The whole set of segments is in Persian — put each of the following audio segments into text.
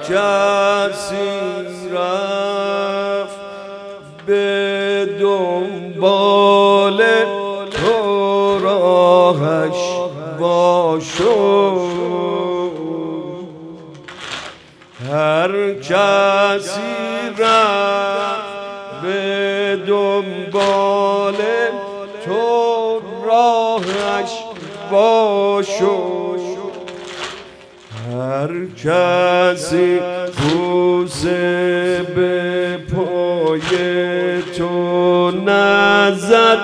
کسی رفت به دنبال تو راهش باشد، هر کسی رفت به دنبال تو راهش باشد، هر کسی بوسه به پای تو نزد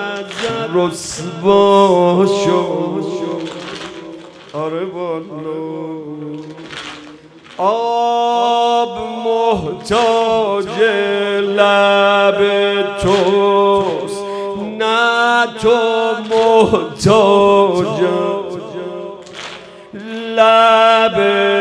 رسوا شد. آره والا آب محتاج لب توست، نه تو محتاجم. لب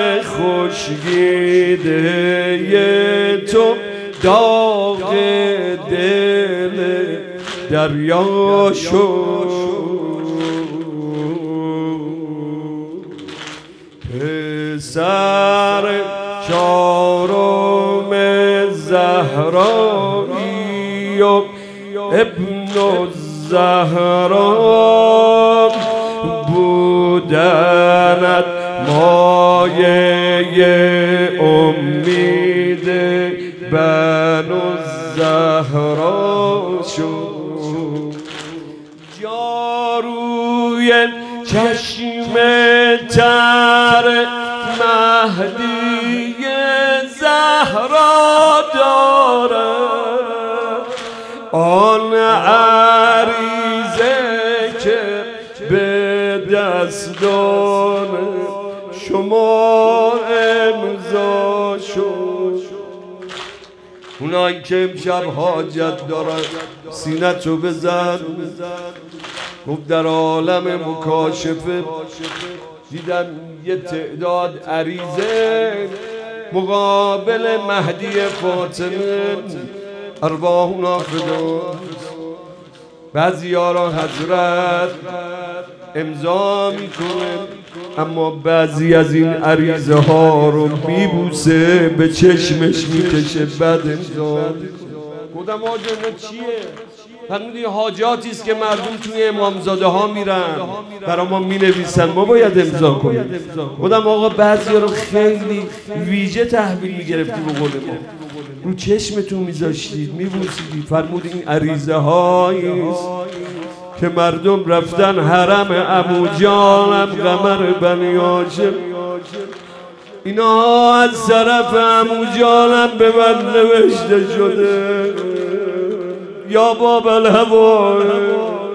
خشکیده تو داغ دل دریا شد. پسر چارم زهرایی و ابن الزهرا بودنت مایه امید بنو الزهرا شد. جاروی چشم تر مهدی زهرا داره، آن عریضه که به دستان شما امضا شد. اونایی که امشب حاجت دارن سینه‌تو بزن. گفت در عالم مکاشفه دیدم یه تعداد عریضه مقابل مهدی فاطمه، ارواحنا فداست. بعضی‌ها را حضرت امضا میکنه، اما بعضی از این عریضه ها رو میبوسه، به چشمش میکشه، بعد امضا میکنه. گفتم آقا چیه؟ فرمودی حاجاتی است که مردم توی امامزاده ها میرن برای ما مینویسن، ما باید امضا کنیم. گفتم آقا بعضی رو خیلی ویژه تحویل میگرفتی، به قول ما رو چشمتون میذاشتید میبوسیدید. فرمود این عریضه هاییست که مردم رفتن حرم عمو جانم قمر بنی هاشم، اینا از طرف عمو جانم به من نوشته شده یا باب الهوا